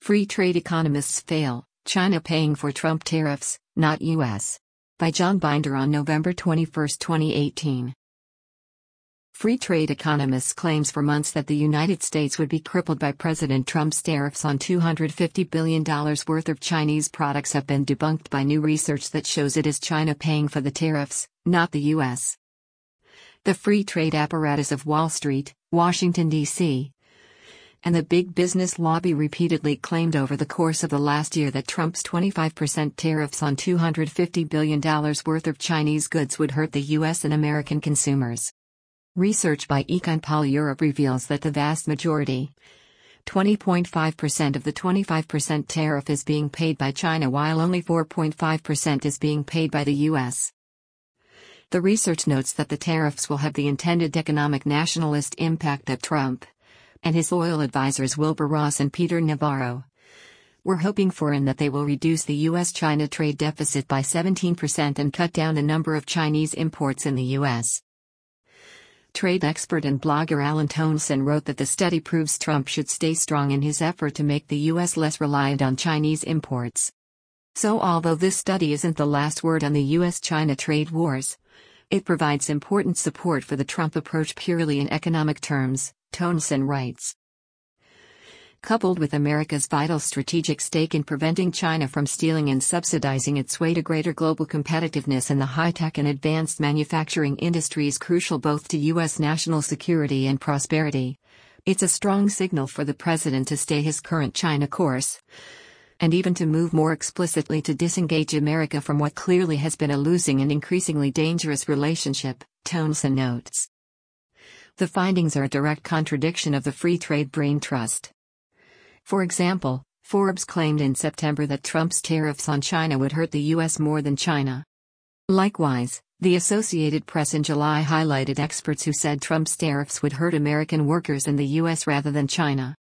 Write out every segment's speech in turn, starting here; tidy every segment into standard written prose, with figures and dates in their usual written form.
Free trade economists fail, China paying for Trump tariffs, not U.S. By John Binder on November 21, 2018. Free trade economists claims for months that the United States would be crippled by President Trump's tariffs on $250 billion worth of Chinese products have been debunked by new research that shows it is China paying for the tariffs, not the U.S. The free trade apparatus of Wall Street, Washington, D.C., and the big business lobby repeatedly claimed over the course of the last year that Trump's 25% tariffs on $250 billion worth of Chinese goods would hurt the U.S. and American consumers. Research by EconPol Europe reveals that the vast majority, 20.5% of the 25% tariff is being paid by China while only 4.5% is being paid by the U.S. The research notes that the tariffs will have the intended economic nationalist impact that Trump and his oil advisors Wilbur Ross and Peter Navarro were hoping for, in that they will reduce the U.S.-China trade deficit by 17% and cut down the number of Chinese imports in the U.S. Trade expert and blogger Alan Toneson wrote that the study proves Trump should stay strong in his effort to make the U.S. less reliant on Chinese imports. So although this study isn't the last word on the U.S.-China trade wars, it provides important support for the Trump approach purely in economic terms, Toneson writes. Coupled with America's vital strategic stake in preventing China from stealing and subsidizing its way to greater global competitiveness in the high-tech and advanced manufacturing industries crucial both to U.S. national security and prosperity, it's a strong signal for the president to stay his current China course, and even to move more explicitly to disengage America from what clearly has been a losing and increasingly dangerous relationship, Toneson notes. The findings are a direct contradiction of the Free Trade Brain Trust. For example, Forbes claimed in September that Trump's tariffs on China would hurt the U.S. more than China. Likewise, the Associated Press in July highlighted experts who said Trump's tariffs would hurt American workers in the U.S. rather than China.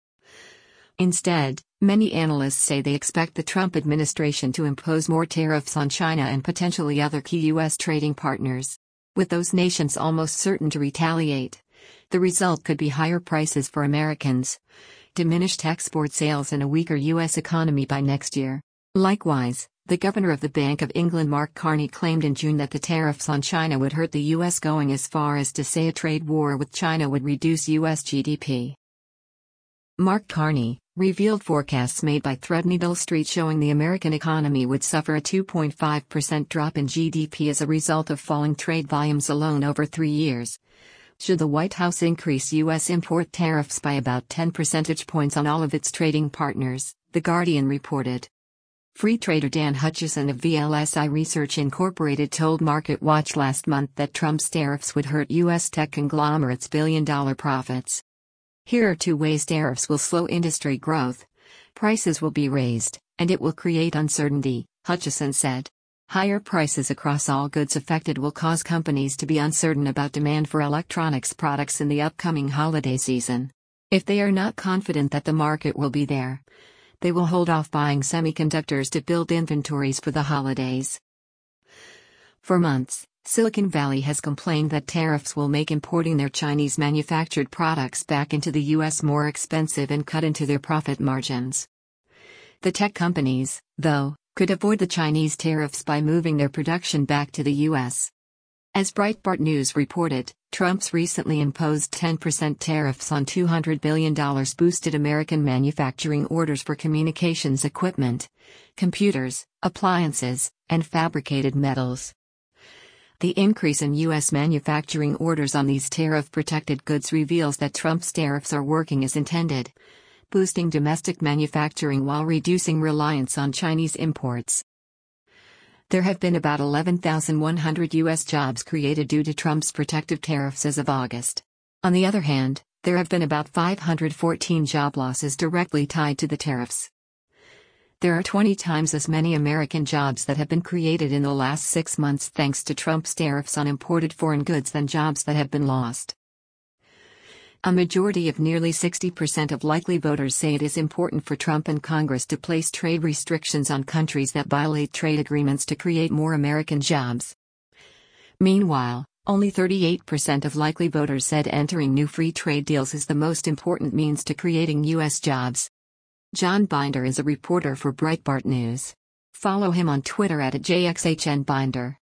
Instead, many analysts say they expect the Trump administration to impose more tariffs on China and potentially other key U.S. trading partners, with those nations almost certain to retaliate. The result could be higher prices for Americans, diminished export sales, and a weaker U.S. economy by next year. Likewise, the governor of the Bank of England Mark Carney claimed in June that the tariffs on China would hurt the U.S., going as far as to say a trade war with China would reduce U.S. GDP. Mark Carney revealed forecasts made by Threadneedle Street showing the American economy would suffer a 2.5% drop in GDP as a result of falling trade volumes alone over 3 years, should the White House increase U.S. import tariffs by about 10 percentage points on all of its trading partners, The Guardian reported. Free trader Dan Hutchison of VLSI Research Incorporated told MarketWatch last month that Trump's tariffs would hurt U.S. tech conglomerates' billion-dollar profits. Here are 2 ways tariffs will slow industry growth. Prices will be raised, and it will create uncertainty, Hutchison said. Higher prices across all goods affected will cause companies to be uncertain about demand for electronics products in the upcoming holiday season. If they are not confident that the market will be there, they will hold off buying semiconductors to build inventories for the holidays. For months, Silicon Valley has complained that tariffs will make importing their Chinese manufactured products back into the U.S. more expensive and cut into their profit margins. The tech companies, though, could avoid the Chinese tariffs by moving their production back to the U.S. As Breitbart News reported, Trump's recently imposed 10% tariffs on $200 billion boosted American manufacturing orders for communications equipment, computers, appliances, and fabricated metals. The increase in U.S. manufacturing orders on these tariff-protected goods reveals that Trump's tariffs are working as intended, boosting domestic manufacturing while reducing reliance on Chinese imports. There have been about 11,100 U.S. jobs created due to Trump's protective tariffs as of August. On the other hand, there have been about 514 job losses directly tied to the tariffs. There are 20 times as many American jobs that have been created in the last 6 months thanks to Trump's tariffs on imported foreign goods than jobs that have been lost. A majority of nearly 60% of likely voters say it is important for Trump and Congress to place trade restrictions on countries that violate trade agreements to create more American jobs. Meanwhile, only 38% of likely voters said entering new free trade deals is the most important means to creating U.S. jobs. John Binder is a reporter for Breitbart News. Follow him on Twitter at JXHNBinder.